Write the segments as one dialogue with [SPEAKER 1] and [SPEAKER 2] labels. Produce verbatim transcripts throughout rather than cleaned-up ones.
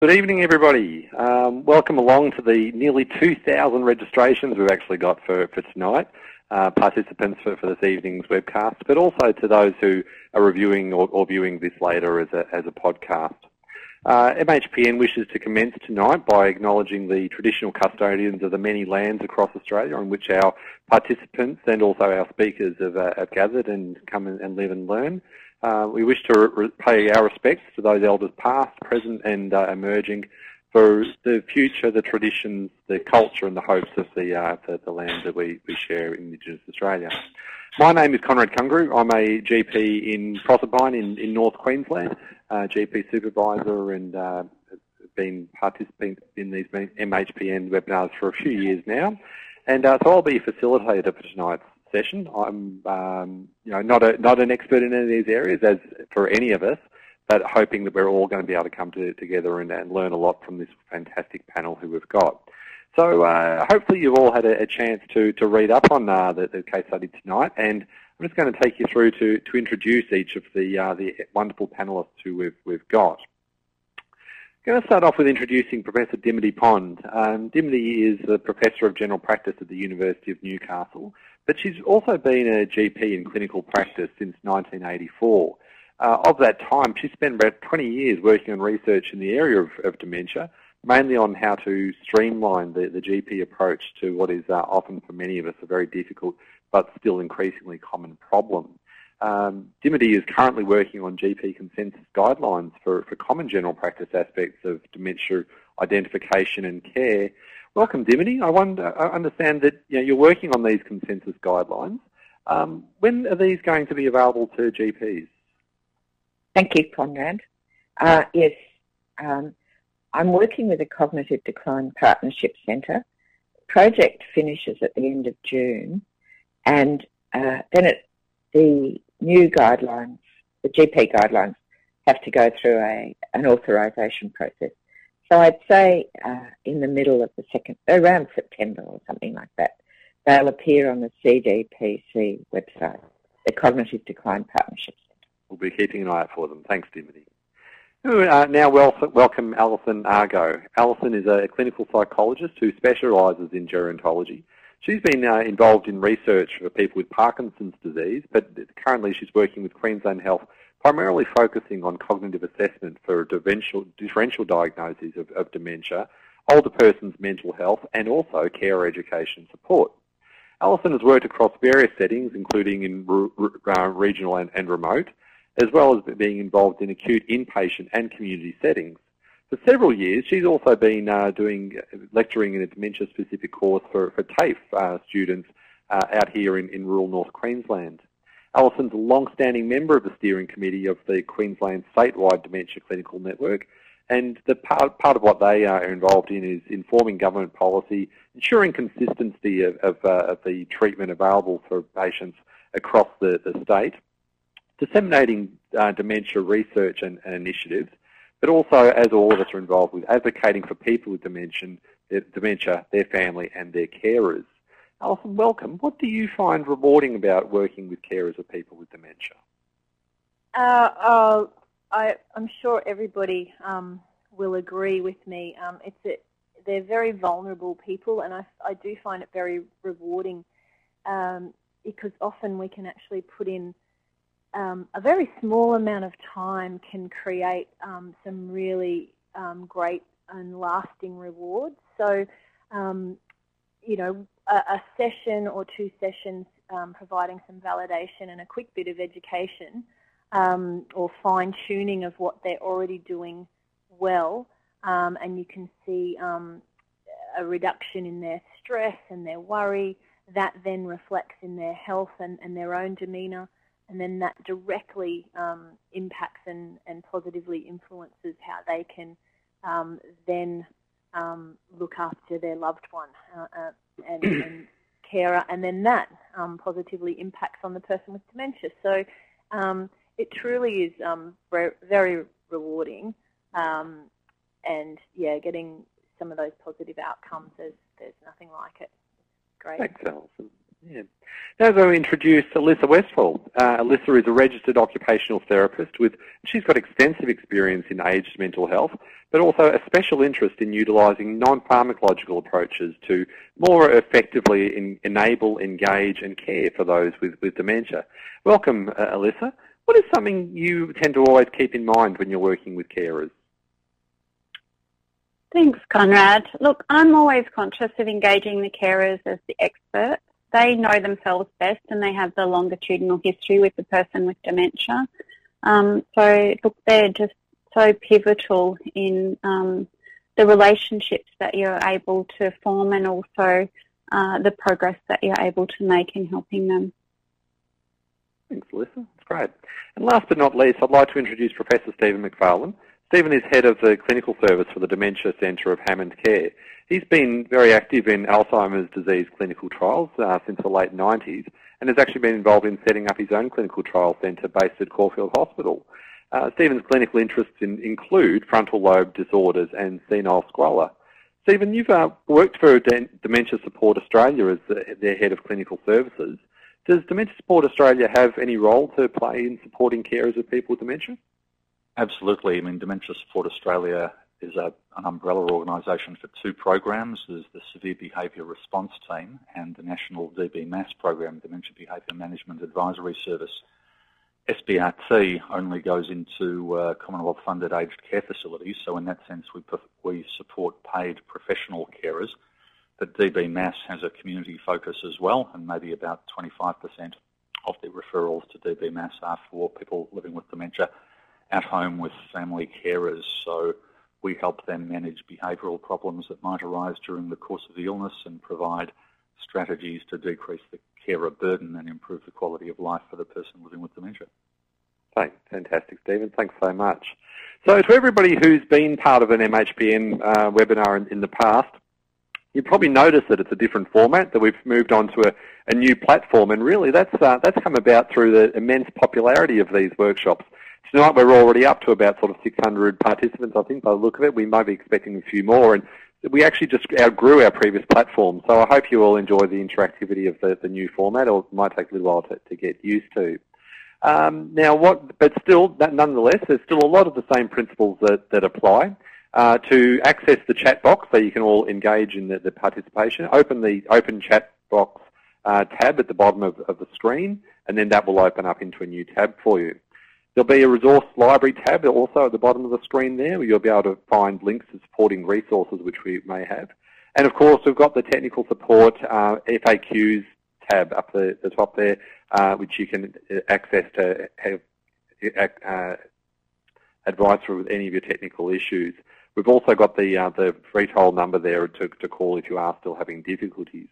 [SPEAKER 1] Good evening, everybody. Um, welcome along to the nearly two thousand registrations we've actually got for, for tonight, uh, participants for, for this evening's webcast, but also to those who are reviewing or, or viewing this later as a, as a podcast. Uh, M H P N wishes to commence tonight by acknowledging the traditional custodians of the many lands across Australia on which our participants and also our speakers have, uh, have gathered and come and, and live and learn. Uh, we wish to re pay our respects to those elders past, present and uh, emerging for the future, the traditions, the culture and the hopes of the, uh, the, the land that we, we share in Indigenous Australia. My name is Conrad Kungru. I'm a G P in Proserpine in, in North Queensland, uh, G P supervisor and uh, been participant in these M H P N webinars for a few years now. And uh, so I'll be a facilitator for tonight's session. I'm um, you know, not, a, not an expert in any of these areas, as for any of us, but hoping that we're all going to be able to come to, together and, and learn a lot from this fantastic panel who we've got. So uh, hopefully you've all had a, a chance to, to read up on uh, the, the case study tonight, and I'm just going to take you through to, to introduce each of the, uh, the wonderful panellists who we've, we've got. I'm going to start off with introducing Professor Dimity Pond. Um, Dimity is a Professor of General Practice at the University of Newcastle, but she's also been a G P in clinical practice since nineteen eighty-four. Uh, of that time, she spent about twenty years working on research in the area of, of dementia, mainly on how to streamline the, the G P approach to what is uh, often for many of us a very difficult but still increasingly common problem. Um, Dimity is currently working on G P consensus guidelines for, for common general practice aspects of dementia identification and care. Welcome, Dimity. I, wonder, I understand that you know, you're working on these consensus guidelines. Um, when are these going to be available to G Ps?
[SPEAKER 2] Thank you, Conrad. Uh, yes, um, I'm working with the Cognitive Decline Partnership Centre. The project finishes at the end of June, and uh, then it, the new guidelines, the G P guidelines, have to go through a, an authorisation process. So I'd say uh, in the middle of the second, around September or something like that, they'll appear on the C D P C website, the Cognitive Decline Partnership Centre.
[SPEAKER 1] We'll be keeping an eye out for them. Thanks, Dimity. Uh, now wel welcome Alison Argo. Alison is a clinical psychologist who specialises in gerontology. She's been uh, involved in research for people with Parkinson's disease, but currently she's working with Queensland Health, primarily focusing on cognitive assessment for differential, differential diagnoses of, of dementia, older person's mental health, and also care education support. Alison has worked across various settings, including in uh, regional and, and remote, as well as being involved in acute inpatient and community settings. For several years, she's also been uh, doing lecturing in a dementia-specific course for, for TAFE uh, students uh, out here in, in rural North Queensland. Alison's a long-standing member of the steering committee of the Queensland statewide Dementia Clinical Network, and the part, part of what they are involved in is informing government policy, ensuring consistency of, of, uh, of the treatment available for patients across the, the state, disseminating uh, dementia research and, and initiatives, but also, as all of us are involved with, advocating for people with dementia, dementia, their family and their carers. Alison, welcome. What do you find rewarding about working with carers of people with dementia?
[SPEAKER 3] Uh, uh, I, I'm sure everybody um, will agree with me. Um, it's a, they're very vulnerable people, and I, I do find it very rewarding um, because often we can actually put in um, a very small amount of time can create um, some really um, great and lasting rewards. So, um, you know, a, a session or two sessions um, providing some validation and a quick bit of education um, or fine-tuning of what they're already doing well, um, and you can see um, a reduction in their stress and their worry. That then reflects in their health and, and their own demeanour, and then that directly um, impacts and, and positively influences how they can um, then um, look after their loved one uh, uh, and, and carer, and then that um, positively impacts on the person with dementia. So um, it truly is um, very rewarding, um, and yeah, getting some of those positive outcomes, there's, there's nothing like it. Great.
[SPEAKER 1] Thanks, Alison. Yeah. Now I'm going to introduce Alyssa Westfall. Uh, Alyssa is a registered occupational therapist with, she's got extensive experience in aged mental health, but also a special interest in utilising non-pharmacological approaches to more effectively in, enable, engage and care for those with, with dementia. Welcome, uh, Alyssa. What is something you tend to always keep in mind when you're working with carers?
[SPEAKER 4] Thanks, Conrad. Look, I'm always conscious of engaging the carers as the expert. They know themselves best and they have the longitudinal history with the person with dementia. Um, so, look, they're just so pivotal in um, the relationships that you're able to form and also uh, the progress that you're able to make in helping them.
[SPEAKER 1] Thanks, Alyssa. That's great. And last but not least, I'd like to introduce Professor Stephen McFarlane. Stephen is head of the clinical service for the Dementia Centre of Hammond Care. He's been very active in Alzheimer's disease clinical trials uh, since the late nineties and has actually been involved in setting up his own clinical trial centre based at Caulfield Hospital. Uh, Stephen's clinical interests in, include frontal lobe disorders and senile squalor. Stephen, you've uh, worked for De- Dementia Support Australia as the, their head of clinical services. Does Dementia Support Australia have any role to play in supporting carers of people with dementia?
[SPEAKER 5] Absolutely. I mean, Dementia Support Australia is a, an umbrella organisation for two programs. There's the Severe Behaviour Response Team and the National D B M A S program, Dementia Behaviour Management Advisory Service. S B R T only goes into uh, Commonwealth-funded aged care facilities, so in that sense we, we support paid professional carers. But D B M A S has a community focus as well, and maybe about twenty-five percent of the referrals to D B M A S are for people living with dementia at home with family carers. So we help them manage behavioural problems that might arise during the course of the illness and provide strategies to decrease the carer burden and improve the quality of life for the person living with dementia.
[SPEAKER 1] Thanks. Fantastic, Stephen. Thanks so much. So to everybody who's been part of an M H P N uh, webinar in, in the past, you probably noticed that it's a different format, that we've moved on to a, a new platform, and really that's, uh, that's come about through the immense popularity of these workshops. Tonight we're already up to about sort of six hundred participants, I think, by the look of it. We might be expecting a few more, and we actually just outgrew our previous platform. So I hope you all enjoy the interactivity of the, the new format, or it might take a little while to, to get used to. Um, now, what? But still, nonetheless, there's still a lot of the same principles that, that apply. Uh, to access the chat box, so you can all engage in the, the participation, open the Open Chat Box uh, tab at the bottom of, of the screen, and then that will open up into a new tab for you. There'll be a resource library tab also at the bottom of the screen there, where you'll be able to find links to supporting resources which we may have. And of course, we've got the technical support uh, F A Qs tab up the, the top there, uh, which you can access to have uh, advice for any of your technical issues. We've also got the uh, the free toll number there to, to call if you are still having difficulties.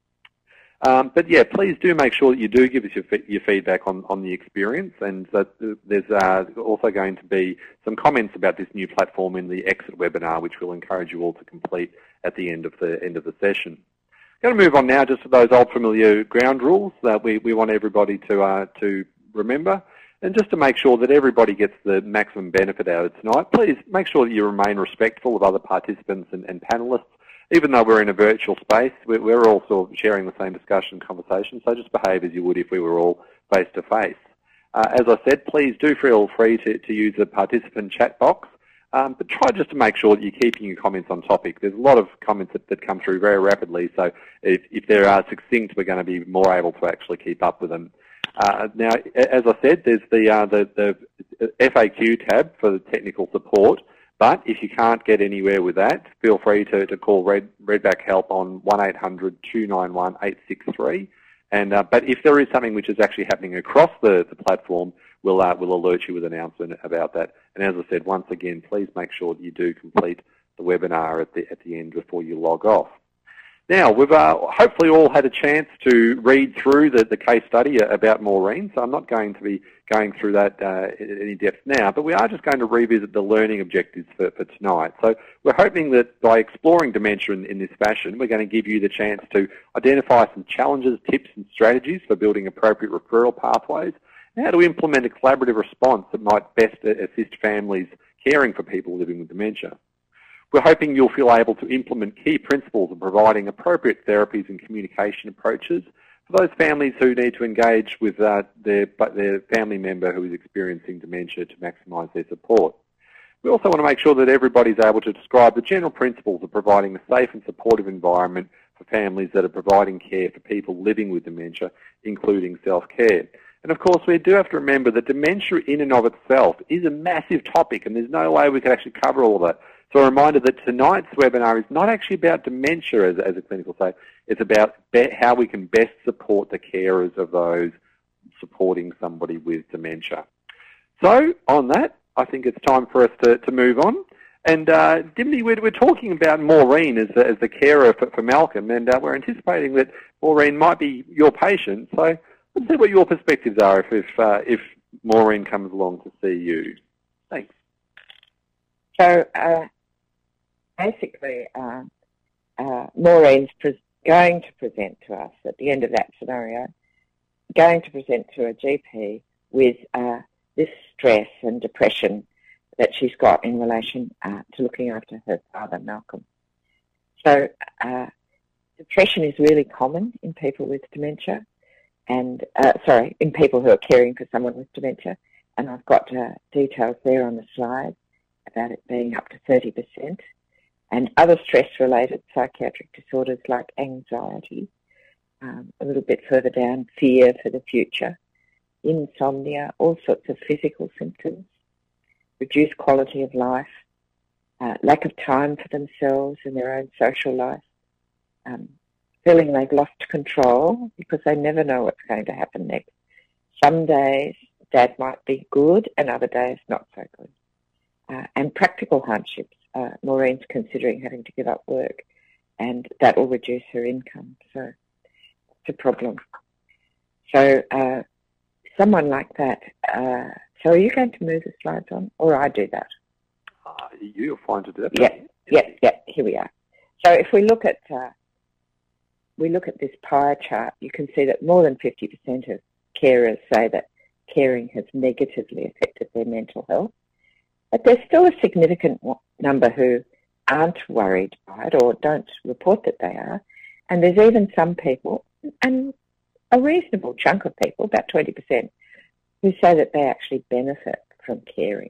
[SPEAKER 1] Um, but yeah, please do make sure that you do give us your, your feedback on, on the experience, and that there's uh, also going to be some comments about this new platform in the exit webinar, which we'll encourage you all to complete at the end of the end of the session. I'm going to move on now just to those old familiar ground rules that we, we want everybody to uh, to remember. And just to make sure that everybody gets the maximum benefit out of tonight, please make sure that you remain respectful of other participants and, and panellists. Even though we're in a virtual space, we're, we're all sort of sharing the same discussion and conversation, so just behave as you would if we were all face-to-face. Uh, as I said, please do feel free to, to use the participant chat box, um, but try just to make sure that you're keeping your comments on topic. There's a lot of comments that, that come through very rapidly, so if, if they are succinct, we're going to be more able to actually keep up with them. Uh, now, as I said, there's the, uh, the, the F A Q tab for the technical support, but if you can't get anywhere with that, feel free to, to call Red, Redback Help on one eight hundred, two nine one, eight six three. And, uh, but if there is something which is actually happening across the, the platform, we'll, uh, we'll alert you with an announcement about that. And as I said, once again, please make sure that you do complete the webinar at the, at the end before you log off. Now, we've uh, hopefully all had a chance to read through the, the case study about Maureen, so I'm not going to be going through that uh, in any depth now, but we are just going to revisit the learning objectives for, for tonight. So we're hoping that by exploring dementia in, in this fashion, we're going to give you the chance to identify some challenges, tips and strategies for building appropriate referral pathways, and how to implement a collaborative response that might best assist families caring for people living with dementia. We're hoping you'll feel able to implement key principles of providing appropriate therapies and communication approaches for those families who need to engage with uh, their, their family member who is experiencing dementia to maximise their support. We also want to make sure that everybody's able to describe the general principles of providing a safe and supportive environment for families that are providing care for people living with dementia, including self-care. And of course, we do have to remember that dementia in and of itself is a massive topic, and there's no way we can actually cover all of that. So a reminder that tonight's webinar is not actually about dementia as, as a clinical state. It's about be how we can best support the carers of those supporting somebody with dementia. So on that, I think it's time for us to, to move on. And uh, Dimity, we're, we're talking about Maureen as, as the carer for, for Malcolm, and uh, we're anticipating that Maureen might be your patient. So let's see what your perspectives are if, if, uh, if Maureen comes along to see you. Thanks.
[SPEAKER 2] So uh, basically, uh, uh, Maureen's going to present to us at the end of that scenario, going to present to a G P with uh, this stress and depression that she's got in relation uh, to looking after her father, Malcolm. So uh, depression is really common in people with dementia, and uh, sorry, in people who are caring for someone with dementia, and I've got uh, details there on the slide about it being up to thirty percent, and other stress-related psychiatric disorders like anxiety, um, a little bit further down, fear for the future, insomnia, all sorts of physical symptoms, reduced quality of life, uh, lack of time for themselves and their own social life, um, feeling they've lost control because they never know what's going to happen next. Some days Dad might be good and other days not so good. Uh, and practical hardships. Uh, Maureen's considering having to give up work, and that will reduce her income. So it's a problem. So uh, someone like that, uh, so are you going to move the slides on, or I do that?
[SPEAKER 1] Uh, you're fine to do that.
[SPEAKER 2] Yeah, yeah, yeah, here we are. So if we look at uh, we look at this pie chart, you can see that more than fifty percent of carers say that caring has negatively affected their mental health. But there's still a significant number who aren't worried by it or don't report that they are. And there's even some people, and a reasonable chunk of people, about twenty percent, who say that they actually benefit from caring.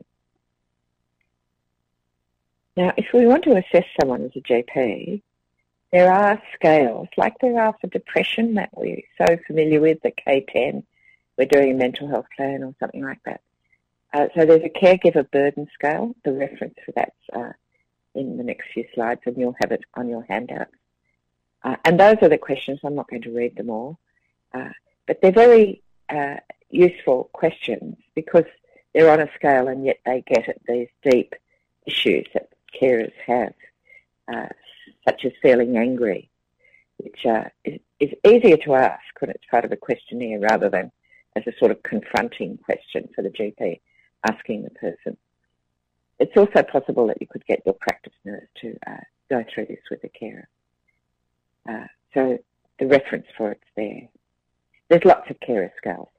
[SPEAKER 2] Now, if we want to assess someone as a G P, there are scales, like there are for depression that we're so familiar with, the K ten, we're doing a mental health plan or something like that. Uh, so there's a caregiver burden scale. The reference for that's uh, in the next few slides, and you'll have it on your handout. Uh, and those are the questions. I'm not going to read them all. Uh, but they're very uh, useful questions because they're on a scale and yet they get at these deep issues that carers have, uh, such as feeling angry, which uh, is, is easier to ask when it's part of a questionnaire rather than as a sort of confronting question for the G P. Asking the person. It's also possible that you could get your practice nurse to uh, go through this with the carer. Uh, so the reference for it's there. There's lots of carer scales.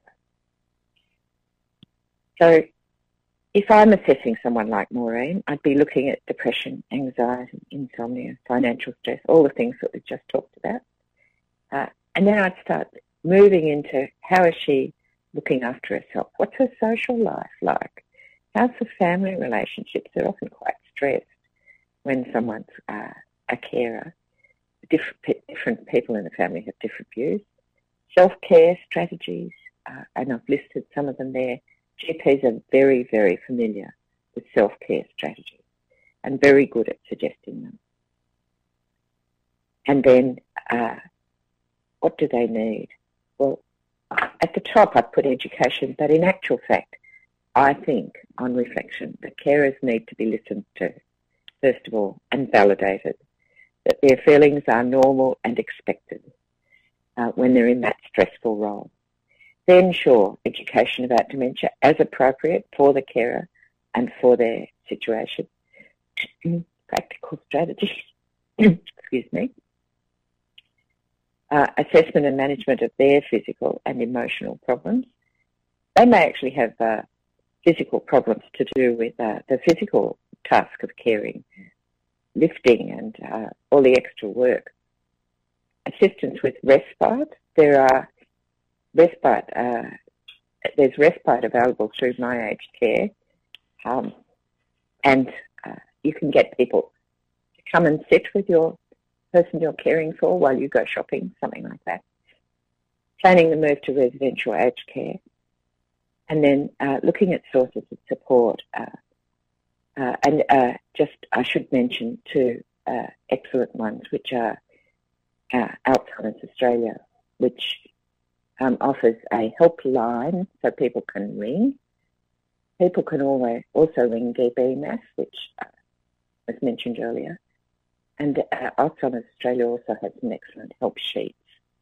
[SPEAKER 2] So if I'm assessing someone like Maureen, I'd be looking at depression, anxiety, insomnia, financial stress, all the things that we've just talked about. Uh, and then I'd start moving into how is she looking after herself. What's her social life like? How's the family relationships? They're often quite stressed when someone's uh, a carer. Different, different people in the family have different views. Self-care strategies, uh, and I've listed some of them there. G Ps are very, very familiar with self-care strategies and very good at suggesting them. And then uh, what do they need? Well, at the top, I put education, but in actual fact, I think, on reflection, that carers need to be listened to, first of all, and validated, that their feelings are normal and expected uh, when they're in that stressful role. Then, sure, education about dementia as appropriate for the carer and for their situation. Practical strategies, excuse me. Uh, assessment and management of their physical and emotional problems. They may actually have uh, physical problems to do with uh, the physical task of caring, lifting and uh, all the extra work. assistance with respite. There are respite. Uh, there's respite available through My Aged Care, um, and uh, you can get people to come and sit with your person you're caring for while you go shopping, something like that. Planning the move to residential aged care, and then uh, looking at sources of support. Uh, uh, and uh, just, I should mention two uh, excellent ones, which are uh, Alzheimer's Australia, which um, offers a helpline so people can ring. People can always also ring D B M A S, which uh, was mentioned earlier. And uh, Alzheimer's Australia also has some excellent help sheets.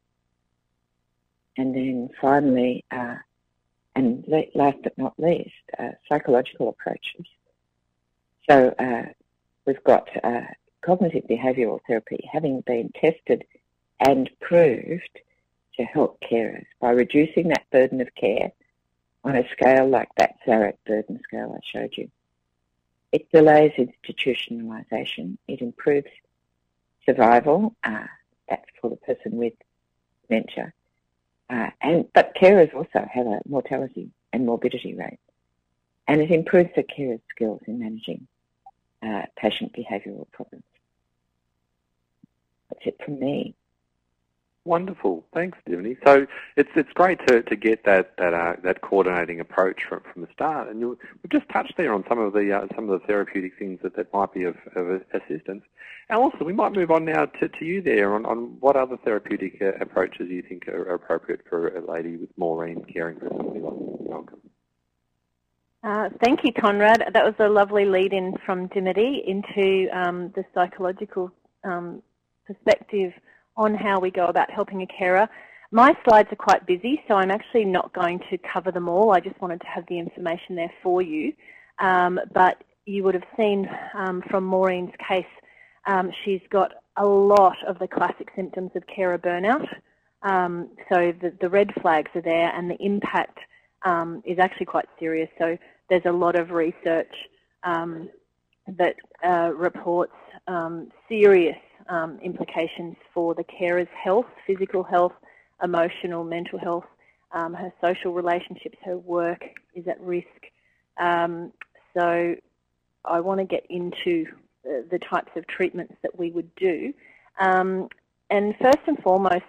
[SPEAKER 2] And then finally, uh, and last but not least, uh, psychological approaches. So uh, we've got uh, cognitive behavioural therapy having been tested and proved to help carers by reducing that burden of care on a scale like that Zarat burden scale I showed you. It delays institutionalisation. It improves survival. Uh, that's for the person with dementia. Uh, and but carers also have a mortality and morbidity rate, and it improves the carers' skills in managing uh, patient behavioural problems. That's it from me.
[SPEAKER 1] Wonderful, thanks, Divini. So it's it's great to, to get that that uh, that coordinating approach from, from the start, and you, we've just touched there on some of the uh, some of the therapeutic things that, that might be of, of assistance. And also, we might move on now to, to you there on, on what other therapeutic uh, approaches you think are appropriate for a lady with Maureen caring for somebody like Malcolm.
[SPEAKER 3] Uh, thank you, Conrad. That was a lovely lead-in from Dimity into um, the psychological um, perspective on how we go about helping a carer. My slides are quite busy, so I'm actually not going to cover them all. I just wanted to have the information there for you. Um, but you would have seen um, from Maureen's case, um, she's got a lot of the classic symptoms of carer burnout. Um, so the, the red flags are there, and the impact um, is actually quite serious. So there's a lot of research um, that uh, reports um, serious um, implications for the carer's health, physical health, emotional, mental health, um, her social relationships, her work is at risk. Um, so I want to get into the, the types of treatments that we would do. Um, and first and foremost,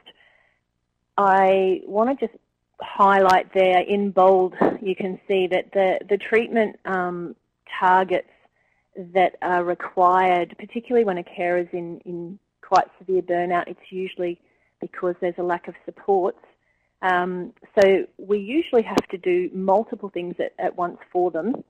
[SPEAKER 3] I want to just highlight there in bold, you can see that the, the treatment um, targets that are required, particularly when a carer is in, in quite severe burnout, it's usually because there's a lack of supports. Um, so we usually have to do multiple things at, at once for them,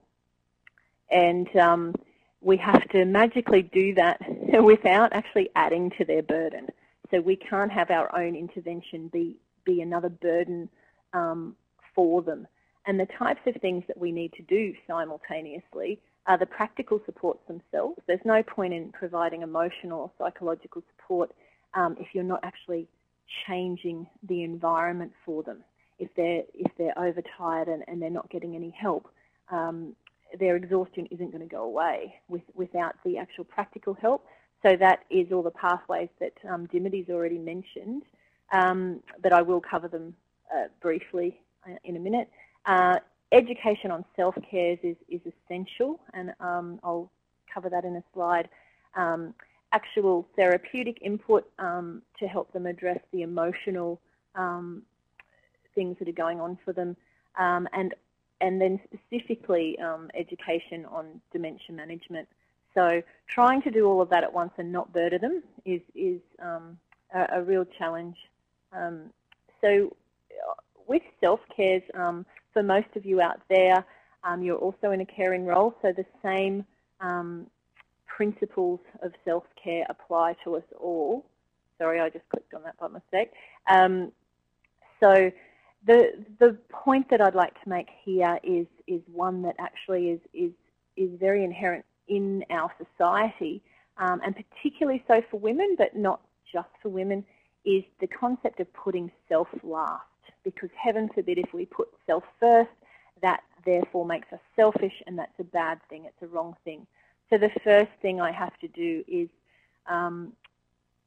[SPEAKER 3] and um, we have to magically do that without actually adding to their burden. So we can't have our own intervention be, be another burden um, for them. And the types of things that we need to do simultaneously are the practical supports themselves. There's no point in providing emotional or psychological support um, if you're not actually changing the environment for them. If they're if they're overtired and, and they're not getting any help, um, their exhaustion isn't going to go away with, without the actual practical help. So that is all the pathways that um, Dimity's already mentioned, um, but I will cover them uh, briefly in a minute. Uh, education on self-care is, is essential, and um, I'll cover that in a slide. Um, actual therapeutic input um, to help them address the emotional um, things that are going on for them, um, and and then specifically um, education on dementia management. So trying to do all of that at once and not burden them is, is um, a, a real challenge. Um, so with self-cares, um, for most of you out there, um, you're also in a caring role, so the same um, principles of self-care apply to us all. Sorry, I just clicked on that by mistake. Um, so the the point that I'd like to make here is is one that actually is is is very inherent in our society, um, and particularly so for women, but not just for women, is the concept of putting self last. Because heaven forbid if we put self first, that therefore makes us selfish, and that's a bad thing, it's a wrong thing. So the first thing I have to do is um,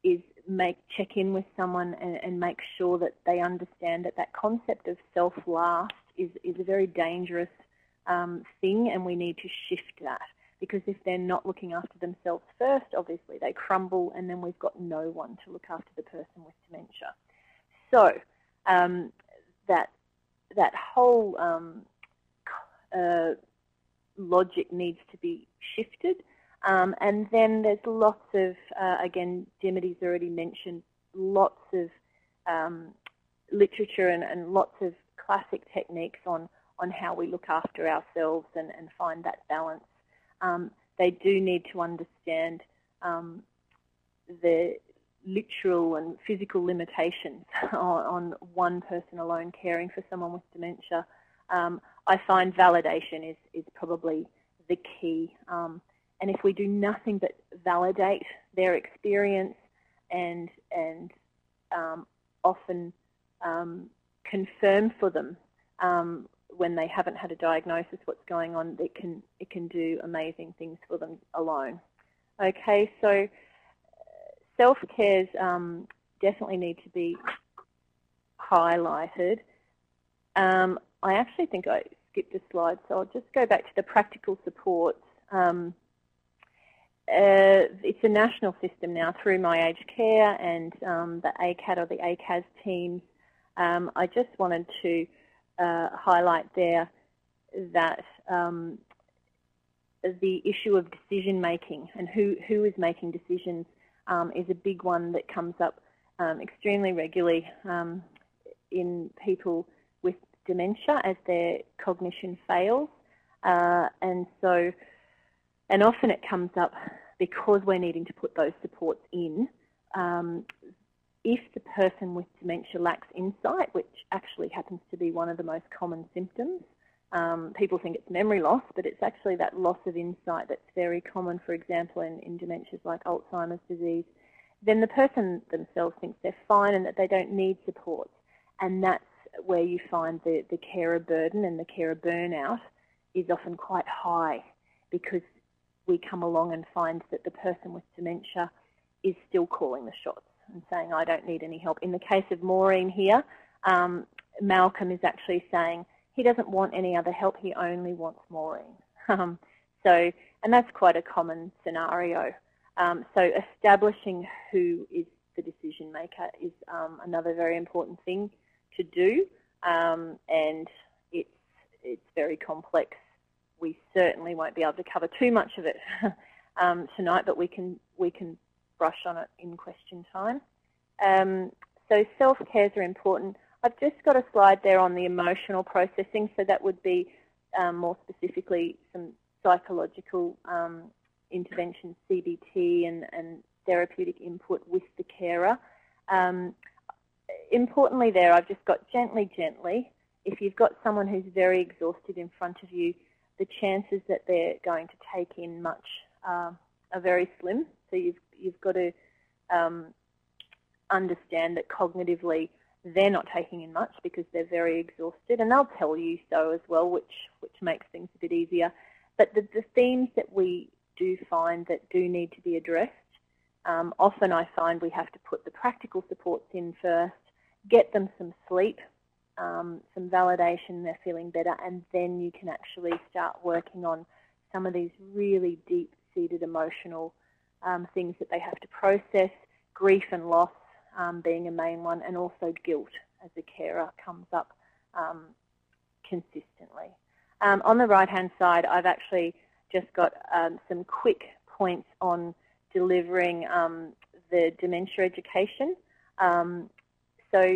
[SPEAKER 3] is make check in with someone and, and make sure that they understand that that concept of self last is, is a very dangerous um, thing, and we need to shift that. Because if they're not looking after themselves first, obviously they crumble, and then we've got no one to look after the person with dementia. So um, that that whole um, uh, logic needs to be shifted. Um, and then there's lots of, uh, again, Dimity's already mentioned, lots of um, literature and, and lots of classic techniques on, on how we look after ourselves and, and find that balance. Um, they do need to understand um, the literal and physical limitations on, on one person alone caring for someone with dementia. Um, I find validation is, is probably the key. Um, and if we do nothing but validate their experience and, and um, often um, confirm for them um, when they haven't had a diagnosis what's going on, it can, it can do amazing things for them alone. Okay, so self-cares um, definitely need to be highlighted. Um, I actually think I skipped a slide, so I'll just go back to the practical supports. Um, uh, it's a national system now through My Aged Care and um, the A C A D or the A C A S teams. Um, I just wanted to uh, highlight there that um, the issue of decision making and who, who is making decisions um, is a big one that comes up um, extremely regularly um, in people with dementia as their cognition fails. Uh, and so, and often it comes up because we're needing to put those supports in. Um, if the person with dementia lacks insight, which actually happens to be one of the most common symptoms, um, people think it's memory loss, but it's actually that loss of insight that's very common, for example, in, in dementias like Alzheimer's disease, then the person themselves thinks they're fine and that they don't need supports. And that's where you find the, the carer burden and the carer burnout is often quite high, because we come along and find that the person with dementia is still calling the shots and saying, I don't need any help. In the case of Maureen here, um, Malcolm is actually saying he doesn't want any other help, he only wants Maureen. Um, so, and that's quite a common scenario. Um, so establishing who is the decision maker is um, another very important thing to do, um, and it's, it's very complex. We certainly won't be able to cover too much of it um, tonight, but we can, we can brush on it in question time. Um, so self-cares are important. I've just got a slide there on the emotional processing, so that would be um, more specifically some psychological um, interventions, C B T and, and therapeutic input with the carer. Um, importantly there, I've just got gently, gently. If you've got someone who's very exhausted in front of you, the chances that they're going to take in much uh, are very slim. So you've, you've got to um, understand that cognitively they're not taking in much because they're very exhausted, and they'll tell you so as well, which, which makes things a bit easier. But the, the themes that we do find that do need to be addressed, um, often I find we have to put the practical supports in first, get them some sleep, um, some validation, they're feeling better, and then you can actually start working on some of these really deep-seated emotional um, things that they have to process, grief and loss um, being a main one, and also guilt as a carer comes up um, consistently. Um, on the right-hand side, I've actually just got um, some quick points on delivering um, the dementia education. Um, so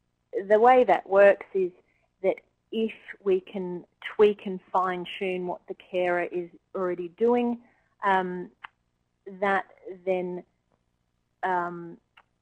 [SPEAKER 3] the way that works is that if we can tweak and fine-tune what the carer is already doing, um, that then um,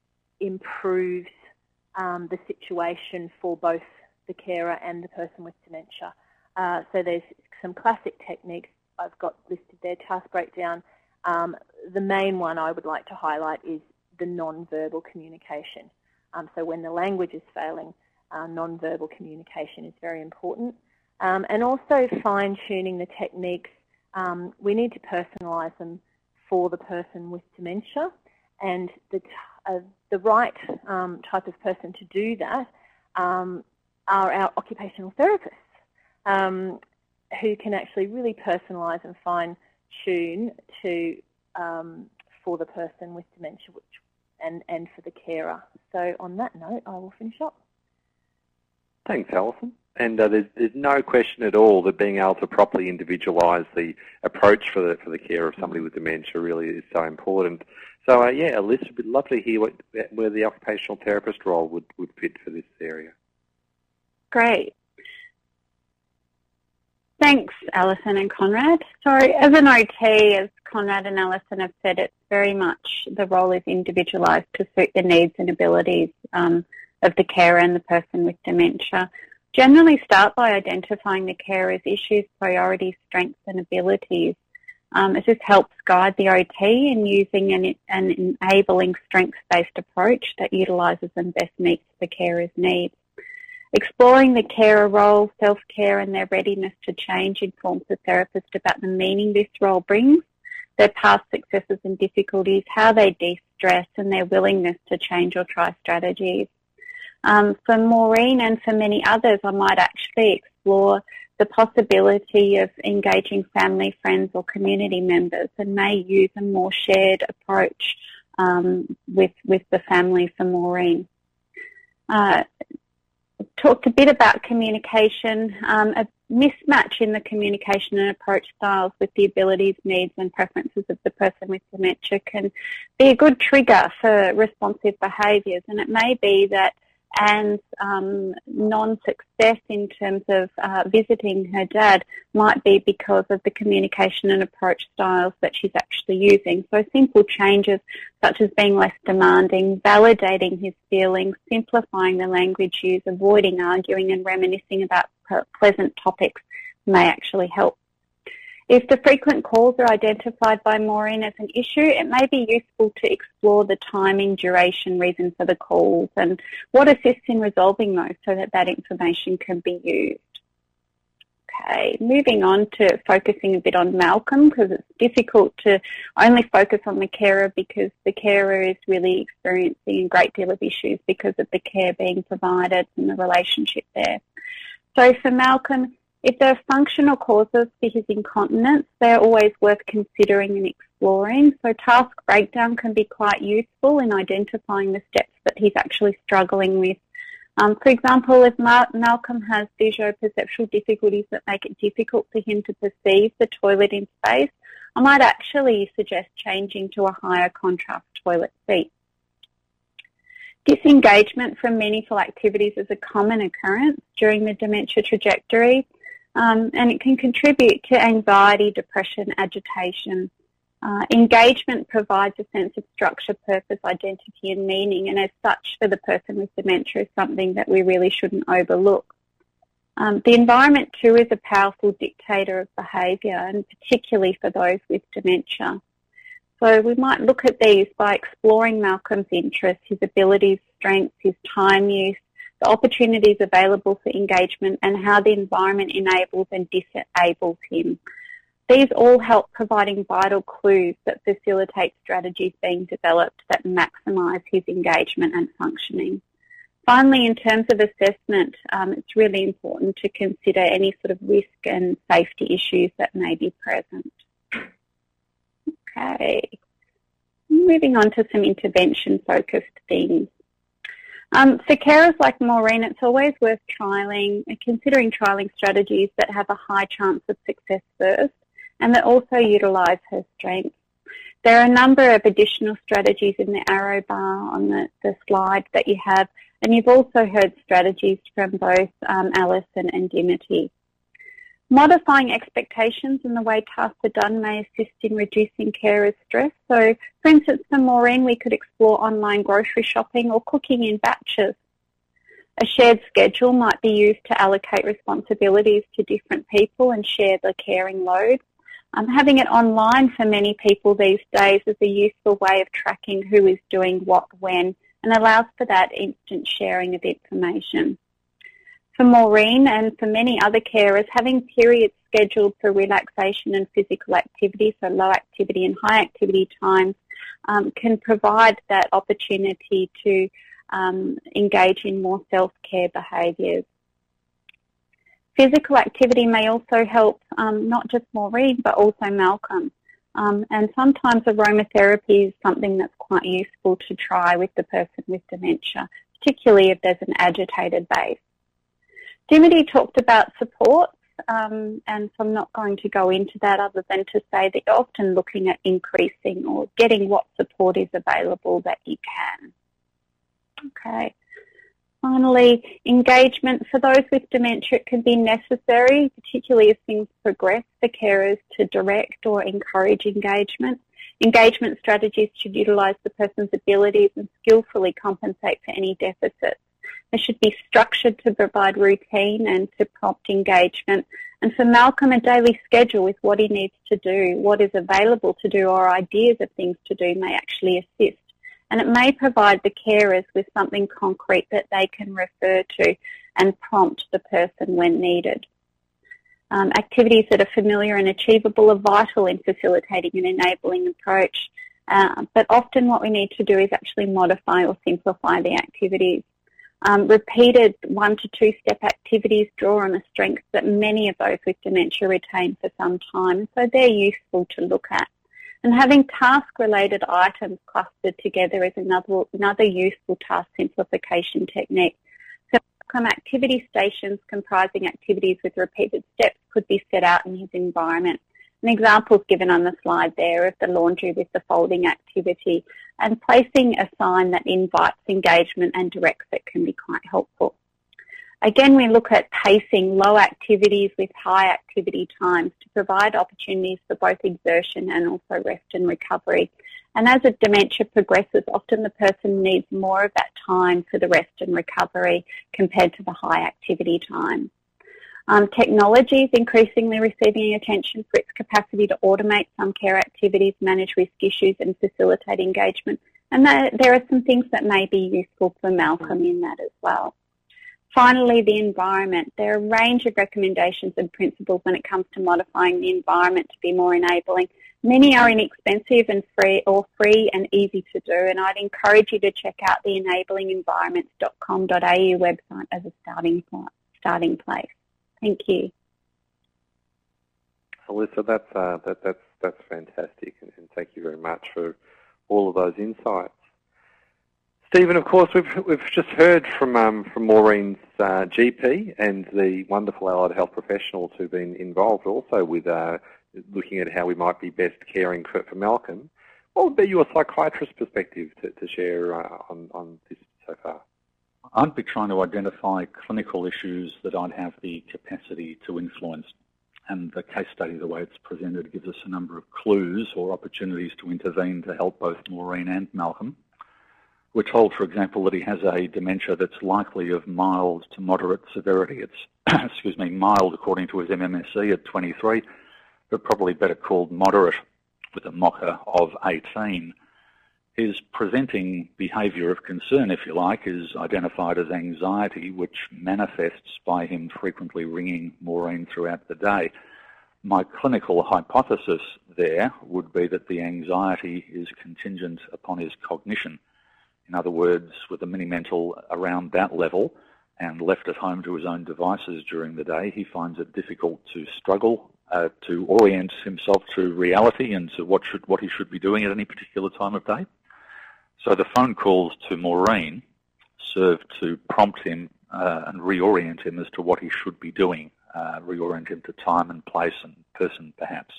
[SPEAKER 3] improves um, the situation for both the carer and the person with dementia. Uh, so there's some classic techniques I've got listed there, task breakdown. Um, the main one I would like to highlight is the non-verbal communication. Um, so when the language is failing, uh, non-verbal communication is very important. Um, and also fine-tuning the techniques. Um, we need to personalise them for the person with dementia. and the, uh, the right um, type of person to do that um, are our occupational therapists, um, who can actually really personalise and fine-tune to um, for the person with dementia, which, and, and for the carer. So on that note, I will finish up.
[SPEAKER 1] Thanks, Alison. And uh, there's, there's no question at all that being able to properly individualise the approach for the for the care of somebody with dementia really is so important. So uh, yeah, Alyssa, we'd love to hear what, where the occupational therapist role would, would fit for this area.
[SPEAKER 4] Great. Thanks, Alison and Conrad. So as an O T, as Conrad and Alison have said, it's very much the role is individualised to suit the needs and abilities um, of the carer and the person with dementia. Generally start by identifying the carer's issues, priorities, strengths and abilities. Um, it just helps guide the O T in using an, an enabling strengths-based approach that utilises and best meets the carer's needs. Exploring the carer role, self-care and their readiness to change informs the therapist about the meaning this role brings, their past successes and difficulties, how they de-stress and their willingness to change or try strategies. Um, for Maureen and for many others, I might actually explore the possibility of engaging family, friends or community members, and may use a more shared approach um, with, with the family for Maureen. Uh, talked a bit about communication. Um, a mismatch in the communication and approach styles with the abilities, needs and preferences of the person with dementia can be a good trigger for responsive behaviours, and it may be that Anne's um, non-success in terms of uh, visiting her dad might be because of the communication and approach styles that she's actually using. So simple changes such as being less demanding, validating his feelings, simplifying the language used, avoiding arguing and reminiscing about pleasant topics may actually help. If the frequent calls are identified by Maureen as an issue, it may be useful to explore the timing, duration, reason for the calls and what assists in resolving those so that that information can be used. Okay, moving on to focusing a bit on Malcolm, because it's difficult to only focus on the carer because the carer is really experiencing a great deal of issues because of the care being provided and the relationship there. So for Malcolm, if there are functional causes for his incontinence, they're always worth considering and exploring. So task breakdown can be quite useful in identifying the steps that he's actually struggling with. Um, for example, if Mal Malcolm has visuoperceptual difficulties that make it difficult for him to perceive the toilet in space, I might actually suggest changing to a higher contrast toilet seat. Disengagement from meaningful activities is a common occurrence during the dementia trajectory. Um, and it can contribute to anxiety, depression, agitation. Uh, engagement provides a sense of structure, purpose, identity and meaning, and as such for the person with dementia is something that we really shouldn't overlook. Um, the environment too is a powerful dictator of behaviour, and particularly for those with dementia. So we might look at these by exploring Malcolm's interests, his abilities, strengths, his time use, the opportunities available for engagement and how the environment enables and disables him. These all help providing vital clues that facilitate strategies being developed that maximise his engagement and functioning. Finally, in terms of assessment, um, it's really important to consider any sort of risk and safety issues that may be present. Okay, moving on to some intervention-focused things. Um, for carers like Maureen, it's always worth trialling, considering trialling strategies that have a high chance of success first and that also utilise her strengths. There are a number of additional strategies in the arrow bar on the, the slide that you have, and you've also heard strategies from both um, Alison and Dimity. Modifying expectations and the way tasks are done may assist in reducing carers' stress. So, for instance, for Maureen, we could explore online grocery shopping or cooking in batches. A shared schedule might be used to allocate responsibilities to different people and share the caring load. Um, having it online for many people these days is a useful way of tracking who is doing what when and allows for that instant sharing of information. For Maureen and for many other carers, having periods scheduled for relaxation and physical activity, so low activity and high activity times, um, can provide that opportunity to um, engage in more self-care behaviours. Physical activity may also help um, not just Maureen but also Malcolm. Um, and sometimes aromatherapy is something that's quite useful to try with the person with dementia, particularly if there's an agitated base. Dimity talked about supports, um, and so I'm not going to go into that other than to say that you're often looking at increasing or getting what support is available that you can. Okay. Finally, engagement. For those with dementia, it can be necessary, particularly as things progress, for carers to direct or encourage engagement. Engagement strategies should utilise the person's abilities and skillfully compensate for any deficits. They should be structured to provide routine and to prompt engagement. And for Malcolm, a daily schedule with what he needs to do, what is available to do, or ideas of things to do may actually assist. And it may provide the carers with something concrete that they can refer to and prompt the person when needed. Um, activities that are familiar and achievable are vital in facilitating an enabling approach, uh, but often what we need to do is actually modify or simplify the activities. Um, repeated one to two step activities draw on a strength that many of those with dementia retain for some time, so they're useful to look at. And having task-related items clustered together is another, another useful task simplification technique. So some activity stations comprising activities with repeated steps could be set out in his environment. An example is given on the slide there of the laundry with the folding activity, and placing a sign that invites engagement and directs it can be quite helpful. Again, we look at pacing low activities with high activity times to provide opportunities for both exertion and also rest and recovery. And as a dementia progresses, often the person needs more of that time for the rest and recovery compared to the high activity time. Um, technology is increasingly receiving attention for its capacity to automate some care activities, manage risk issues and facilitate engagement. And that, there are some things that may be useful for Malcolm in that as well. Finally, the environment. There are a range of recommendations and principles when it comes to modifying the environment to be more enabling. Many are inexpensive and free or free and easy to do, and I'd encourage you to check out the enabling environments dot com dot A U website as a starting, starting place. Thank you.
[SPEAKER 1] Alyssa, that's, uh, that, that's, that's fantastic, and, and thank you very much for all of those insights. Stephen, of course, we've we've just heard from um, from Maureen's uh, G P and the wonderful allied health professionals who've been involved also with uh, looking at how we might be best caring for, for Malcolm. What would be your psychiatrist perspective to, to share uh, on, on this so far?
[SPEAKER 5] I'd be trying to identify clinical issues that I'd have the capacity to influence. And the case study, the way it's presented, gives us a number of clues or opportunities to intervene to help both Maureen and Malcolm. We're told, for example, that he has a dementia that's likely of mild to moderate severity. It's, excuse me, mild according to his M M S E at twenty-three, but probably better called moderate with a mocker of eighteen. His presenting behaviour of concern, if you like, is identified as anxiety, which manifests by him frequently ringing Maureen throughout the day. My clinical hypothesis there would be that the anxiety is contingent upon his cognition. In other words, with a mini-mental around that level and left at home to his own devices during the day, he finds it difficult to struggle uh, to orient himself to reality and to what should what he should be doing at any particular time of day. So the phone calls to Maureen serve to prompt him uh, and reorient him as to what he should be doing, uh, reorient him to time and place and person perhaps.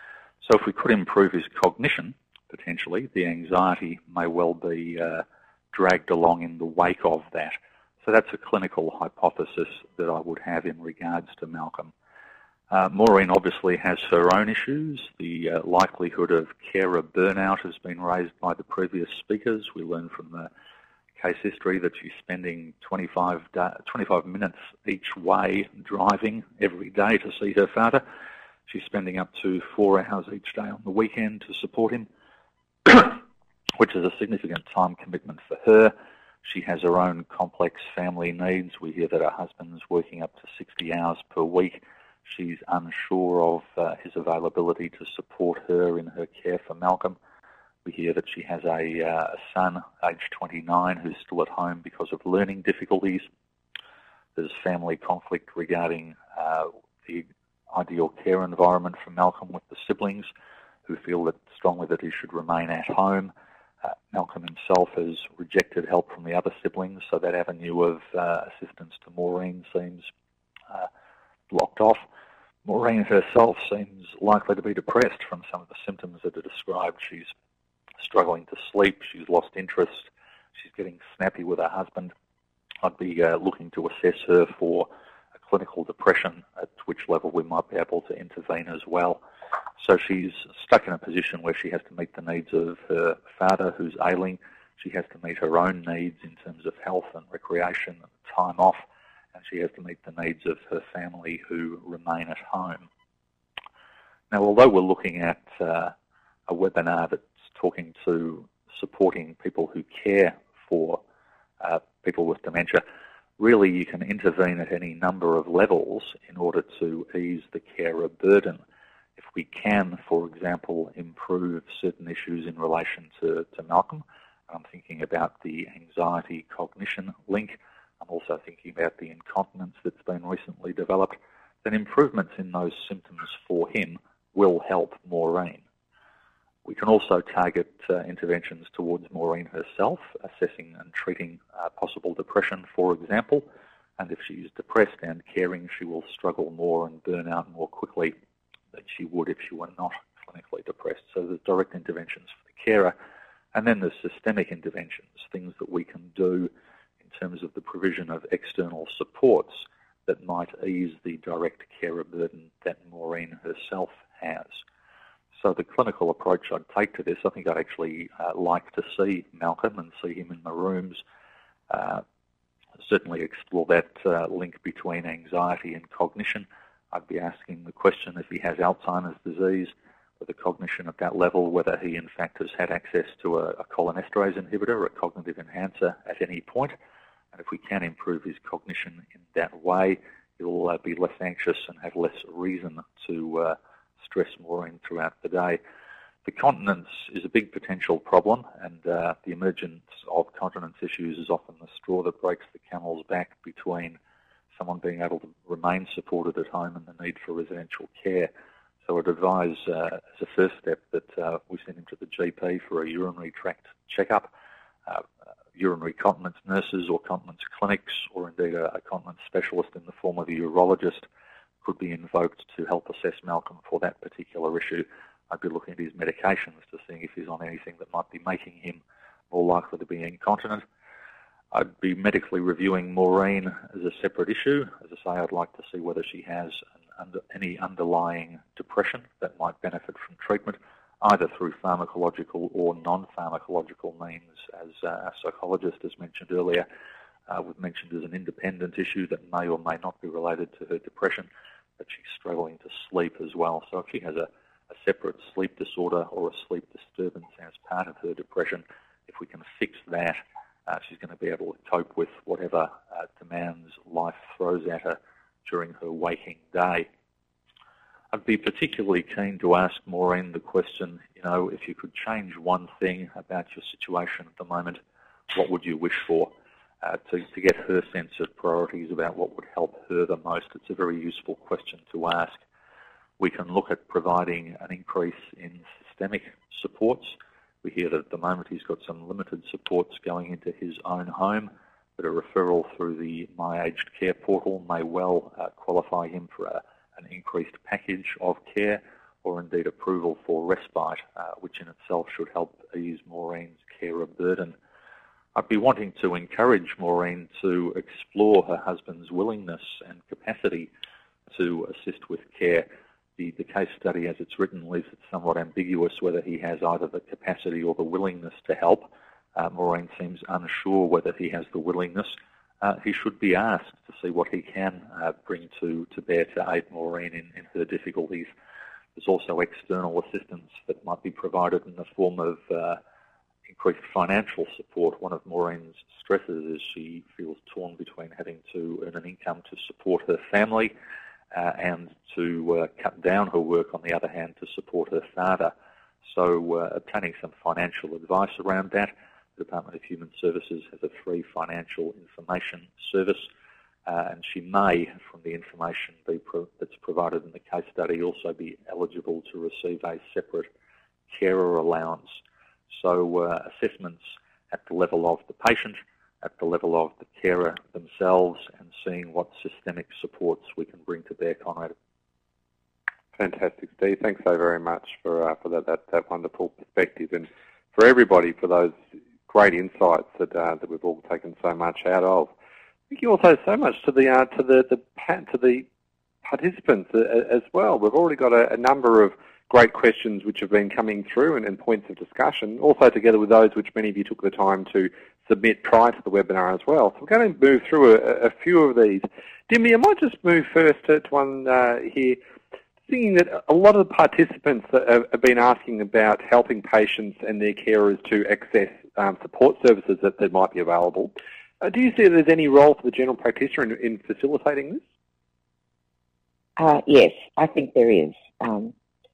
[SPEAKER 5] So if we could improve his cognition, potentially, the anxiety may well be uh, dragged along in the wake of that. So that's a clinical hypothesis that I would have in regards to Malcolm. Uh, Maureen obviously has her own issues. The uh, likelihood of carer burnout has been raised by the previous speakers. We learned from the case history that she's spending twenty-five, twenty-five minutes each way driving every day to see her father. She's spending up to four hours each day on the weekend to support him, which is a significant time commitment for her. She has her own complex family needs. We hear that her husband's working up to sixty hours per week. She's unsure of uh, his availability to support her in her care for Malcolm. We we hear that she has a, uh, a son, aged twenty-nine, who's still at home because of learning difficulties. There's family conflict regarding uh, the ideal care environment for Malcolm with the siblings, who feel that strongly that he should remain at home. Uh, Malcolm himself has rejected help from the other siblings, so that avenue of uh, assistance to Maureen seems uh, blocked off. Maureen herself seems likely to be depressed from some of the symptoms that are described. She's struggling to sleep, she's lost interest, she's getting snappy with her husband. I'd be uh, looking to assess her for a clinical depression, at which level we might be able to intervene as well. So she's stuck in a position where she has to meet the needs of her father, who's ailing. She has to meet her own needs in terms of health and recreation and time off, and she has to meet the needs of her family who remain at home. Now, although we're looking at uh, a webinar that's talking to supporting people who care for uh, people with dementia, really you can intervene at any number of levels in order to ease the carer burden. If we can, for example, improve certain issues in relation to, to Malcolm, I'm thinking about the anxiety cognition link, I'm also thinking about the incontinence that's been recently developed, then improvements in those symptoms for him will help Maureen. We can also target uh, interventions towards Maureen herself, assessing and treating uh, possible depression, for example, and if she's depressed and caring, she will struggle more and burn out more quickly than she would if she were not clinically depressed. So there's direct interventions for the carer, and then there's systemic interventions, things that we can do in terms of the provision of external supports that might ease the direct carer burden that Maureen herself has. So the clinical approach I'd take to this, I think I'd actually uh, like to see Malcolm and see him in the rooms, uh, certainly explore that uh, link between anxiety and cognition. I'd be asking the question if he has Alzheimer's disease, with a cognition at that level, whether he in fact has had access to a, a cholinesterase inhibitor, a cognitive enhancer at any point. And if we can improve his cognition in that way, he'll uh, be less anxious and have less reason to uh, stress Maureen throughout the day. The continence is a big potential problem, and uh, the emergence of continence issues is often the straw that breaks the camel's back between someone being able to remain supported at home and the need for residential care. So I'd advise, uh, as a first step, that uh, we send him to the G P for a urinary tract checkup. Uh, urinary continence nurses or continence clinics, or indeed a, a continence specialist in the form of a urologist, could be invoked to help assess Malcolm for that particular issue. I'd be looking at his medications to see if he's on anything that might be making him more likely to be incontinent. I'd be medically reviewing Maureen as a separate issue. As I say, I'd like to see whether she has an under, any underlying depression that might benefit from treatment, either through pharmacological or non-pharmacological means, as uh, our psychologist has mentioned earlier. Uh, we've mentioned as an independent issue that may or may not be related to her depression, but she's struggling to sleep as well. So if she has a, a separate sleep disorder or a sleep disturbance as part of her depression, if we can fix that, uh, she's going to be able to cope with whatever uh, demands life throws at her during her waking day. I'd be particularly keen to ask Maureen the question, you know, if you could change one thing about your situation at the moment, what would you wish for? Uh, to, to get her sense of priorities about what would help her the most. It's a very useful question to ask. We can look at providing an increase in systemic supports. We hear that at the moment he's got some limited supports going into his own home, but a referral through the My Aged Care portal may well uh, qualify him for a, an increased package of care, or indeed approval for respite, uh, which in itself should help ease Maureen's carer burden. I'd be wanting to encourage Maureen to explore her husband's willingness and capacity to assist with care. The, the case study as it's written leaves it somewhat ambiguous whether he has either the capacity or the willingness to help. Uh, Maureen seems unsure whether he has the willingness. Uh, he should be asked to see what he can uh, bring to, to bear to aid Maureen in, in her difficulties. There's also external assistance that might be provided in the form of uh, increased financial support. One of Maureen's stresses is she feels torn between having to earn an income to support her family uh, and to uh, cut down her work, on the other hand, to support her father. So uh, obtaining some financial advice around that. The Department of Human Services has a free financial information service, uh, and she may, from the information be pro that's provided in the case study, also be eligible to receive a separate carer allowance. So uh, assessments at the level of the patient, at the level of the carer themselves, and seeing what systemic supports we can bring to bear, Conrad.
[SPEAKER 1] Fantastic, Steve. Thanks so very much for uh, for that, that that wonderful perspective, and for everybody for those great insights that uh, that we've all taken so much out of. Thank you also so much to the uh, to the, the to the participants as well. We've already got a, a number of great questions which have been coming through and, and points of discussion, also together with those which many of you took the time to submit prior to the webinar as well. So we're going to move through a, a few of these. Dimmy, I might just move first to, to one uh, here. Thinking that a lot of the participants have, have been asking about helping patients and their carers to access um, support services that, that might be available. Uh, do you see there's any role for the general practitioner in, in facilitating this?
[SPEAKER 2] Uh, yes, I think there is. Um,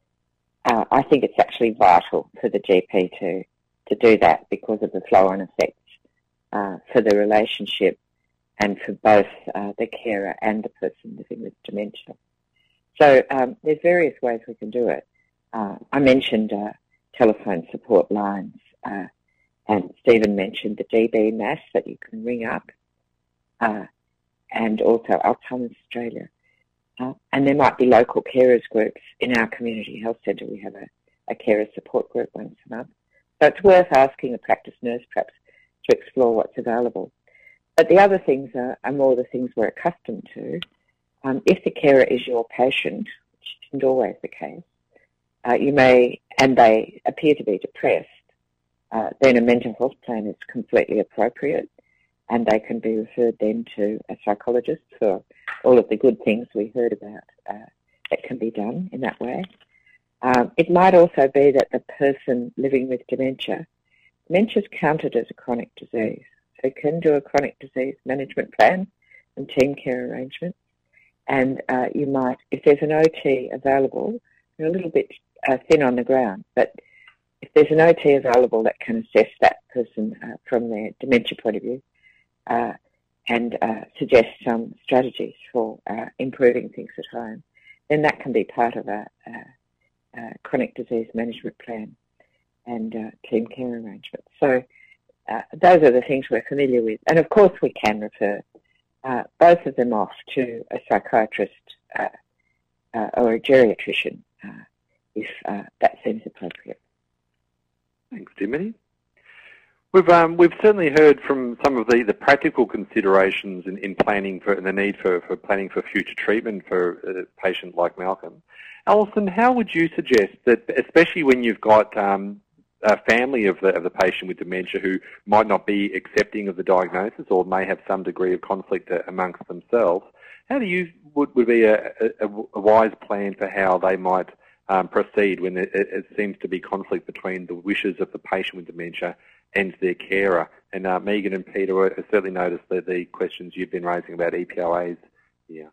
[SPEAKER 2] uh, I think it's actually vital for the G P to, to do that because of the flow-on effects uh, for the relationship and for both uh, the carer and the person living with dementia. So um, there's various ways we can do it. Uh, I mentioned uh, telephone support lines, uh, and Stephen mentioned the D B M A S that you can ring up, uh, and also Alzheimer's Australia. Uh, and there might be local carers groups. In our community health centre, we have a, a carer support group once a month. So it's worth asking a practice nurse perhaps to explore what's available. But the other things are, are more the things we're accustomed to. Um, if the carer is your patient, which isn't always the case, uh, you may, and they appear to be depressed, uh, then a mental health plan is completely appropriate, and they can be referred then to a psychologist for all of the good things we heard about uh, that can be done in that way. Um, it might also be that the person living with dementia, dementia is counted as a chronic disease, so you can do a chronic disease management plan and team care arrangements. And uh, you might, if there's an O T available, you're a little bit uh, thin on the ground, but if there's an O T available that can assess that person uh, from their dementia point of view uh, and uh, suggest some strategies for uh, improving things at home, then that can be part of a, a, a chronic disease management plan and uh, team care arrangements. So uh, those are the things we're familiar with. And of course we can refer Uh, both of them off to a psychiatrist uh, uh, or a geriatrician uh, if uh, that seems appropriate.
[SPEAKER 1] Thanks, Dimity. We've um, we've certainly heard from some of the, the practical considerations in, in planning for and the need for, for planning for future treatment for a patient like Malcolm. Alison, how would you suggest that, especially when you've got um, a family of the, of the patient with dementia who might not be accepting of the diagnosis or may have some degree of conflict amongst themselves, how do you would, would be a, a, a wise plan for how they might um, proceed when it, it seems to be conflict between the wishes of the patient with dementia and their carer? And uh, Megan and Peter, I certainly noticed the, the questions you've been raising about E P O As here.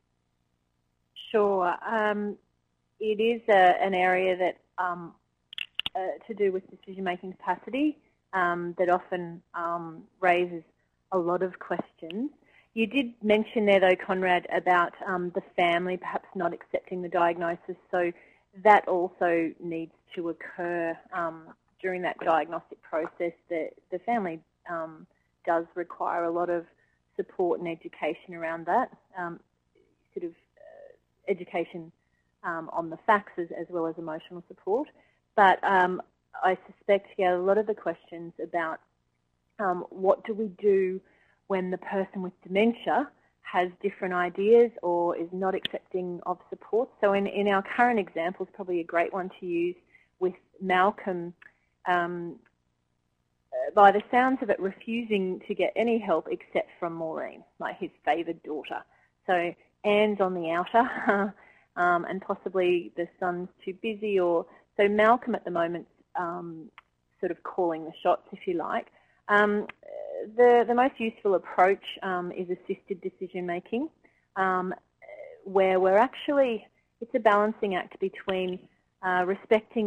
[SPEAKER 3] Sure. Um, it is a, an area that um, Uh, to do with decision-making capacity um, that often um, raises a lot of questions. You did mention there, though, Conrad, about um, the family perhaps not accepting the diagnosis, so that also needs to occur um, during that diagnostic process. The, the family um, does require a lot of support and education around that, um, sort of uh, education um, on the facts as, as well as emotional support. But um, I suspect, yeah, a lot of the questions about um, what do we do when the person with dementia has different ideas or is not accepting of support. So in, in our current example, it's probably a great one to use with Malcolm, um, by the sounds of it, refusing to get any help except from Maureen, like his favoured daughter. So Anne's on the outer um, and possibly the son's too busy, or so Malcolm at the moment um, sort of calling the shots, if you like. Um, the, the most useful approach um, is assisted decision-making, um, where we're actually, it's a balancing act between uh, respecting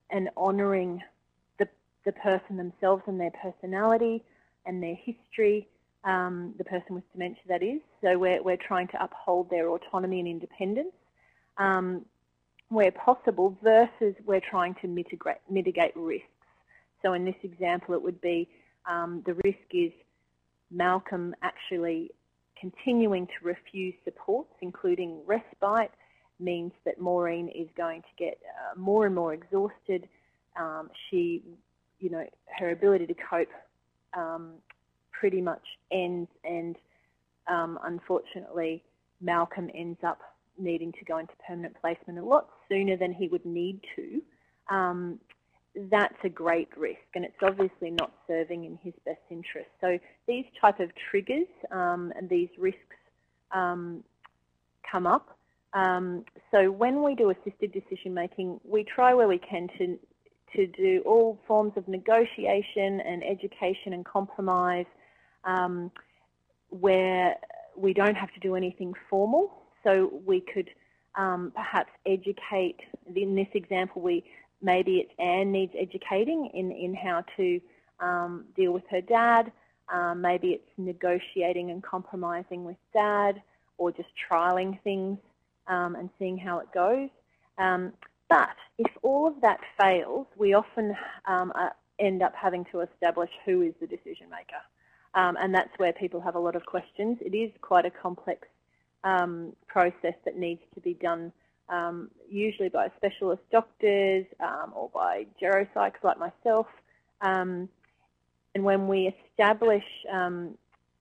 [SPEAKER 3] and honouring the, the person themselves and their personality and their history, um, the person with dementia that is. So we're, we're trying to uphold their autonomy and independence um, where possible, versus we're trying to mitigate, mitigate risks. So in this example, it would be um, the risk is Malcolm actually continuing to refuse supports, including respite, means that Maureen is going to get uh, more and more exhausted. Um, she, you know, her ability to cope um, pretty much ends, and um, unfortunately, Malcolm ends up needing to go into permanent placement a lot sooner than he would need to. Um, that's a great risk, and it's obviously not serving in his best interest. So these type of triggers um, and these risks um, come up. Um, so when we do assisted decision making, we try where we can to to do all forms of negotiation and education and compromise, um, where we don't have to do anything formal. So we could um, perhaps educate. In this example, we maybe it's Anne needs educating in in how to um, deal with her dad. Um, maybe it's negotiating and compromising with dad, or just trialling things um, and seeing how it goes. Um, but if all of that fails, we often um, uh, end up having to establish who is the decision maker, um, and that's where people have a lot of questions. It is quite a complex um, process that needs to be done, um, usually by specialist doctors um, or by geropsychs like myself. Um, and when we establish um,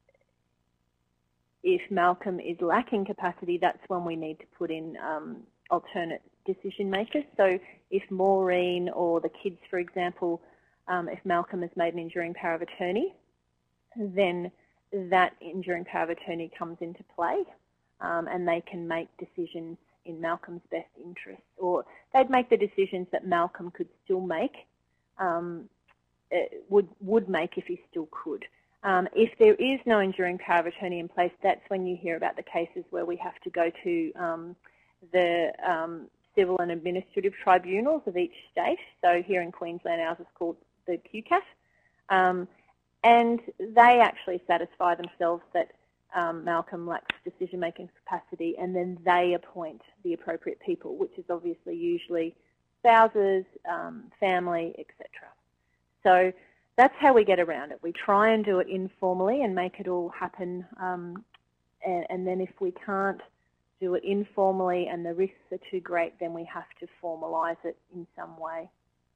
[SPEAKER 3] if Malcolm is lacking capacity, that's when we need to put in um, alternate decision makers. So if Maureen or the kids, for example, um, if Malcolm has made an enduring power of attorney, then that enduring power of attorney comes into play, um, and they can make decisions in Malcolm's best interests, or they'd make the decisions that Malcolm could still make, um, would would make if he still could. Um, if there is no enduring power of attorney in place, that's when you hear about the cases where we have to go to um, the um, civil and administrative tribunals of each state. So here in Queensland, ours is called the Q C A T. Um, and they actually satisfy themselves that um, Malcolm lacks decision-making capacity, and then they appoint the appropriate people, which is obviously usually spouses, um, family, et cetera. So that's how we get around it. We try and do it informally and make it all happen, um, and, and then if we can't do it informally and the risks are too great, then we have to formalise it in some way.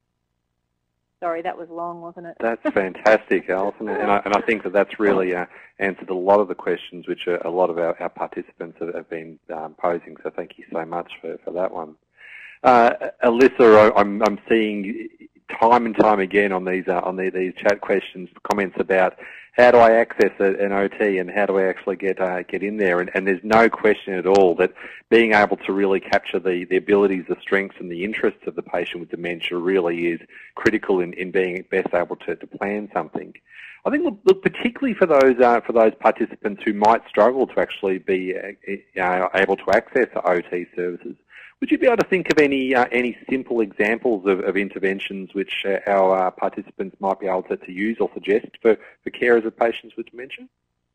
[SPEAKER 3] Sorry, that was long, wasn't it?
[SPEAKER 1] That's fantastic, Alison, and I, and I think that that's really uh, answered a lot of the questions which a, a lot of our, our participants have, have been um, posing, so thank you so much for, for that one. Uh, Alyssa, I'm, I'm seeing time and time again on these uh, on the, these chat questions, comments about how do I access a, an O T and how do I actually get uh, get in there, and, and there's no question at all that being able to really capture the, the abilities, the strengths and the interests of the patient with dementia really is critical in, in being best able to, to plan something. I think, look, look particularly for those uh, for those participants who might struggle to actually be uh, able to access O T services, would you be able to think of any uh, any simple examples of, of interventions which uh, our uh, participants might be able to, to use or suggest for, for carers of patients with dementia?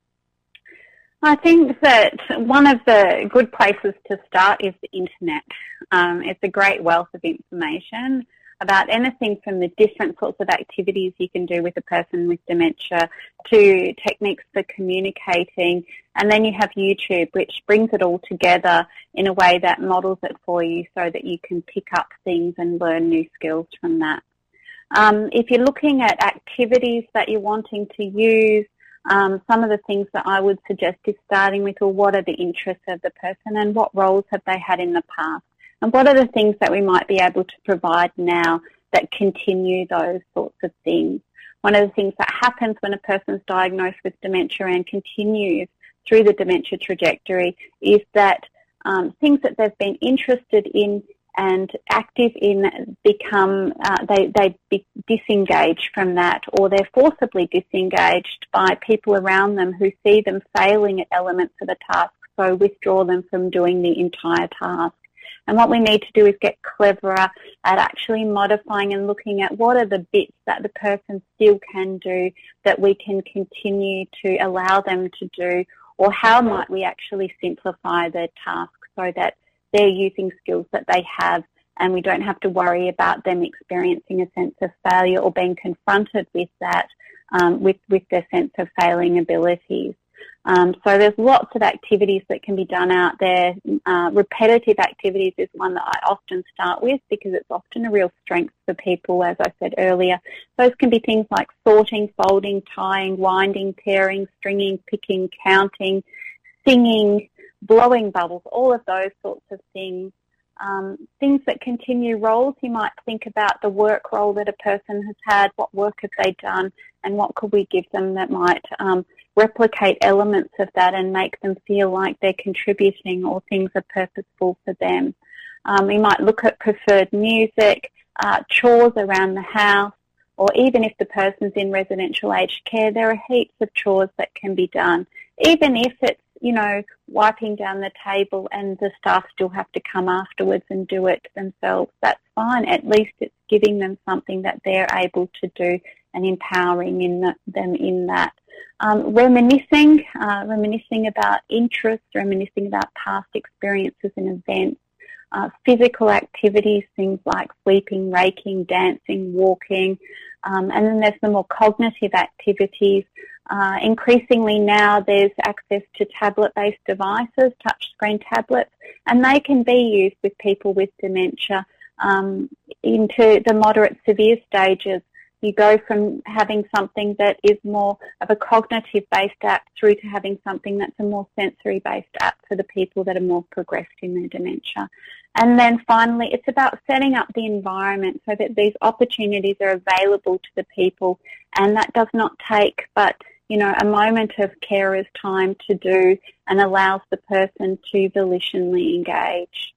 [SPEAKER 4] I think that one of the good places to start is the internet. Um, it's a great wealth of information about anything from the different sorts of activities you can do with a person with dementia to techniques for communicating. And then you have YouTube, which brings it all together in a way that models it for you so that you can pick up things and learn new skills from that. Um, if you're looking at activities that you're wanting to use, um, some of the things that I would suggest is starting with, well, what are the interests of the person and what roles have they had in the past? And what are the things that we might be able to provide now that continue those sorts of things? One of the things that happens when a person's diagnosed with dementia and continues through the dementia trajectory is that um, things that they've been interested in and active in become, uh, they, they be disengage from that, or they're forcibly disengaged by people around them who see them failing at elements of a task, so withdraw them from doing the entire task. And what we need to do is get cleverer at actually modifying and looking at what are the bits that the person still can do that we can continue to allow them to do, or how might we actually simplify their task so that they're using skills that they have and we don't have to worry about them experiencing a sense of failure or being confronted with that, um, with, with their sense of failing abilities. Um, so there's lots of activities that can be done out there. Uh, repetitive activities is one that I often start with because it's often a real strength for people, as I said earlier. Those can be things like sorting, folding, tying, winding, tearing, stringing, picking, counting, singing, blowing bubbles, all of those sorts of things. Um, things that continue roles, you might think about the work role that a person has had, what work have they done, and what could we give them that might um, replicate elements of that and make them feel like they're contributing or things are purposeful for them. Um, we might look at preferred music, uh, chores around the house, or even if the person's in residential aged care, there are heaps of chores that can be done. Even if it's, you know, wiping down the table and the staff still have to come afterwards and do it themselves, that's fine. At least it's giving them something that they're able to do and empowering in the, them in that. Um, reminiscing, uh, reminiscing about interests, reminiscing about past experiences and events. Uh, physical activities, things like sweeping, raking, dancing, walking. Um, and then there's the more cognitive activities. Uh, increasingly now there's access to tablet-based devices, touchscreen tablets, and they can be used with people with dementia um, into the moderate severe stages. You go from having something that is more of a cognitive-based app through to having something that's a more sensory-based app for the people that are more progressed in their dementia. And then finally, it's about setting up the environment so that these opportunities are available to the people, and that does not take but, you know, a moment of carer's time to do and allows the person to volitionally engage.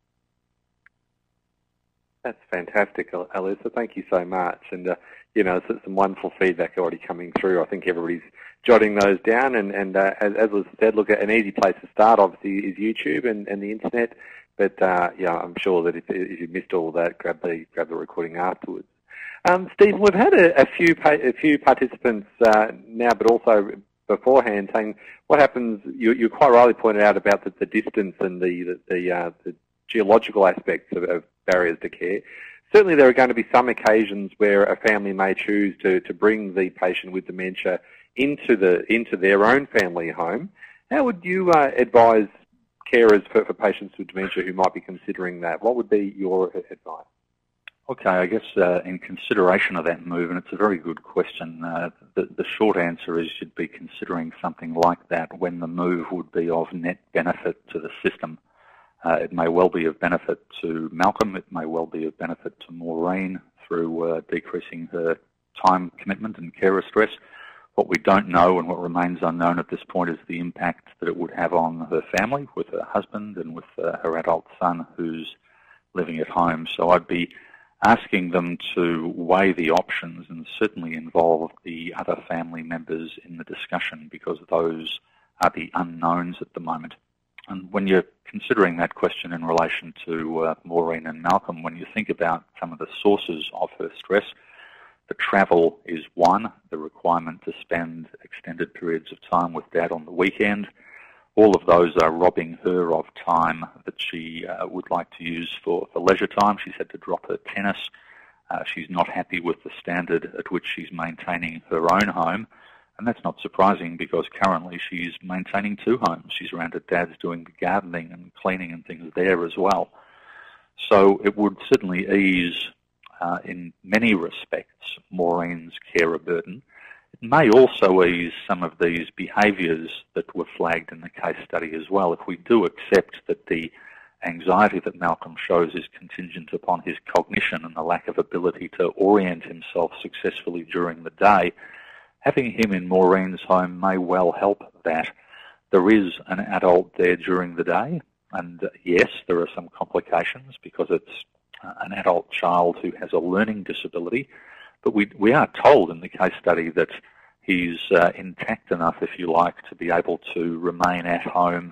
[SPEAKER 1] That's fantastic, Alyssa. Thank you so much. And, uh, you know, it's some wonderful feedback already coming through. I think everybody's jotting those down. And, and uh, as, as was said, look, an easy place to start, obviously, is YouTube and, and the Internet. But, uh, yeah, I'm sure that if, if you missed all of that, grab the, grab the recording afterwards. Um, Stephen, we've had a, a, few, a few participants uh, now, but also beforehand, saying what happens, you, you quite rightly pointed out about the, the distance and the, the, the, uh, the geological aspects of, of barriers to care. Certainly there are going to be some occasions where a family may choose to, to bring the patient with dementia into the into their own family home. How would you uh, advise carers for, for patients with dementia who might be considering that? What would be your advice?
[SPEAKER 5] Okay, I guess uh, in consideration of that move, and it's a very good question, uh, the, the short answer is you'd be considering something like that when the move would be of net benefit to the system. Uh, it may well be of benefit to Malcolm. It may well be of benefit to Maureen through uh, decreasing her time commitment and carer stress. What we don't know and what remains unknown at this point is the impact that it would have on her family with her husband and with uh, her adult son who's living at home. So I'd be asking them to weigh the options and certainly involve the other family members in the discussion because those are the unknowns at the moment. And when you're considering that question in relation to uh, Maureen and Malcolm, when you think about some of the sources of her stress, the travel is one, the requirement to spend extended periods of time with Dad on the weekend. All of those are robbing her of time that she uh, would like to use for, for leisure time. She's had to drop her tennis. Uh, she's not happy with the standard at which she's maintaining her own home. And that's not surprising because currently she's maintaining two homes. She's around at Dad's doing the gardening and cleaning and things there as well. So it would certainly ease, uh, in many respects, Maureen's carer burden. It may also ease some of these behaviours that were flagged in the case study as well. If we do accept that the anxiety that Malcolm shows is contingent upon his cognition and the lack of ability to orient himself successfully during the day, having him in Maureen's home may well help that. There is an adult there during the day, and yes, there are some complications because it's an adult child who has a learning disability, but we, we are told in the case study that he's uh, intact enough, if you like, to be able to remain at home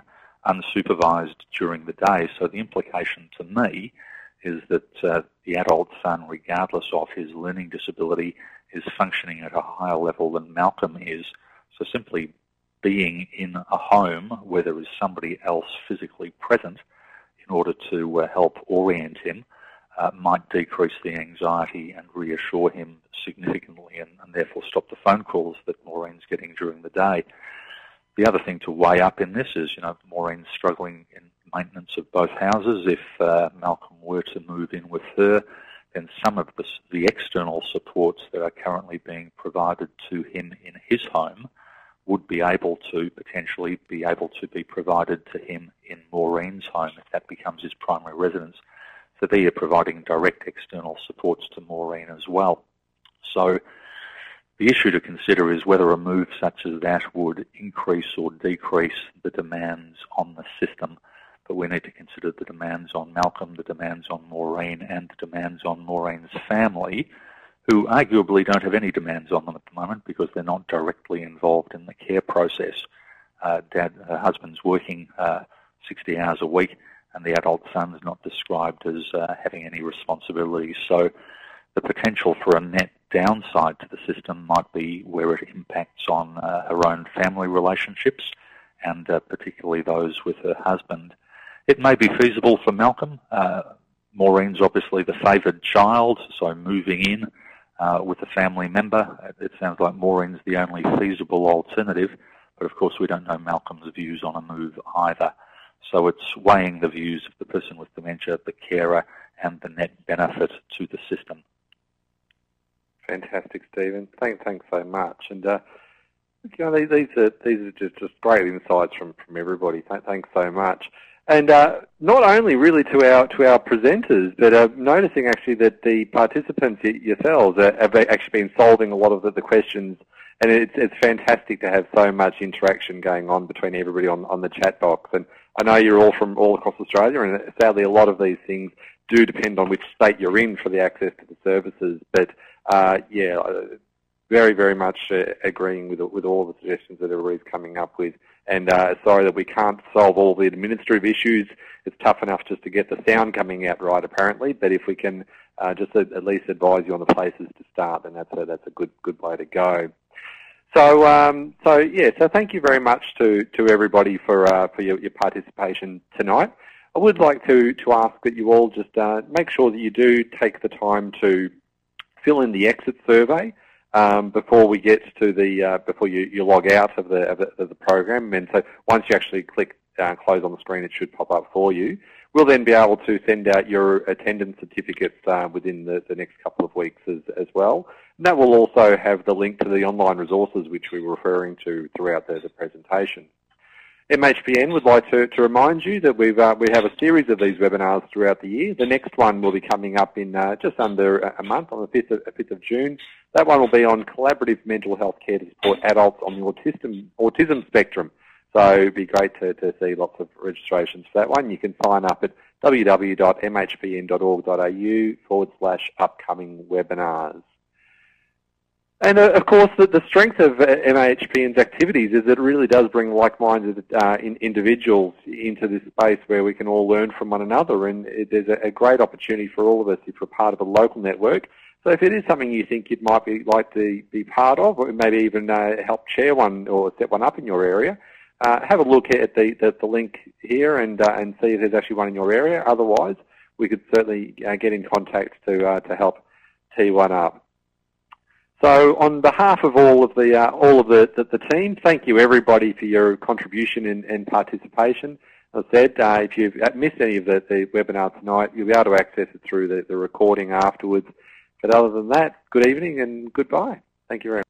[SPEAKER 5] unsupervised during the day. So the implication to me is that uh, the adult son, regardless of his learning disability, is functioning at a higher level than Malcolm is. So simply being in a home where there is somebody else physically present in order to uh, help orient him uh, might decrease the anxiety and reassure him significantly, and, and therefore stop the phone calls that Maureen's getting during the day. The other thing to weigh up in this is, you know, Maureen's struggling in maintenance of both houses. If uh, Malcolm were to move in with her, then some of the, the external supports that are currently being provided to him in his home would be able to potentially be able to be provided to him in Maureen's home if that becomes his primary residence. So they are providing direct external supports to Maureen as well. So the issue to consider is whether a move such as that would increase or decrease the demands on the system. But we need to consider the demands on Malcolm, the demands on Maureen, and the demands on Maureen's family, who arguably don't have any demands on them at the moment because they're not directly involved in the care process. Uh, dad, her husband's working uh, sixty hours a week, and the adult son's not described as uh, having any responsibilities. So the potential for a net downside to the system might be where it impacts on uh, her own family relationships, and uh, particularly those with her husband. It may be feasible for Malcolm. Uh, Maureen's obviously the favoured child, so moving in uh, with a family member, it sounds like Maureen's the only feasible alternative, but of course we don't know Malcolm's views on a move either. So it's weighing the views of the person with dementia, the carer, and the net benefit to the system.
[SPEAKER 1] Fantastic, Stephen. Thanks, thanks so much. And uh, you know, these, these are these are just, just great insights from, from everybody. Thanks so much. And uh, not only really to our to our presenters, but uh, noticing actually that the participants yourselves are, have actually been solving a lot of the, the questions, and it's it's fantastic to have so much interaction going on between everybody on, on the chat box. And I know you're all from all across Australia, and sadly a lot of these things do depend on which state you're in for the access to the services. But uh, yeah, very very much uh, agreeing with with all the suggestions that everybody's coming up with. And uh, sorry that we can't solve all the administrative issues. It's tough enough just to get the sound coming out right, apparently. But if we can uh, just at least advise you on the places to start, then that's a, that's a good good way to go. So um, so yeah. So thank you very much to to everybody for uh, for your, your participation tonight. I would like to to ask that you all just uh, make sure that you do take the time to fill in the exit survey Um, before we get to the uh, before you, you log out of the, of the of the program. And so once you actually click uh, close on the screen, it should pop up for you. We'll then be able to send out your attendance certificates uh, within the, the next couple of weeks as, as well. And that will also have the link to the online resources which we were referring to throughout the, the presentation. M H P N would like to, to remind you that we've, uh, we have a series of these webinars throughout the year. The next one will be coming up in uh, just under a month, on the fifth of, fifth of June. That one will be on collaborative mental health care to support adults on the autism, autism spectrum. So it'd be great to, to see lots of registrations for that one. You can sign up at www.mhpn.org.au forward slash upcoming webinars. And uh, of course, the, the strength of uh, M H P N's activities is that it really does bring like-minded uh, in, individuals into this space where we can all learn from one another. And it, there's a, a great opportunity for all of us if we're part of a local network. So if it is something you think you'd might be like to be part of, or maybe even uh, help chair one or set one up in your area, uh, have a look at the, the, the link here and uh, and see if there's actually one in your area. Otherwise, we could certainly uh, get in contact to uh, to help tee one up. So on behalf of all of the uh, all of the, the, the team, thank you everybody for your contribution and, and participation. As I said, uh, if you've missed any of the, the webinar tonight, you'll be able to access it through the, the recording afterwards. But other than that, good evening and goodbye. Thank you very much.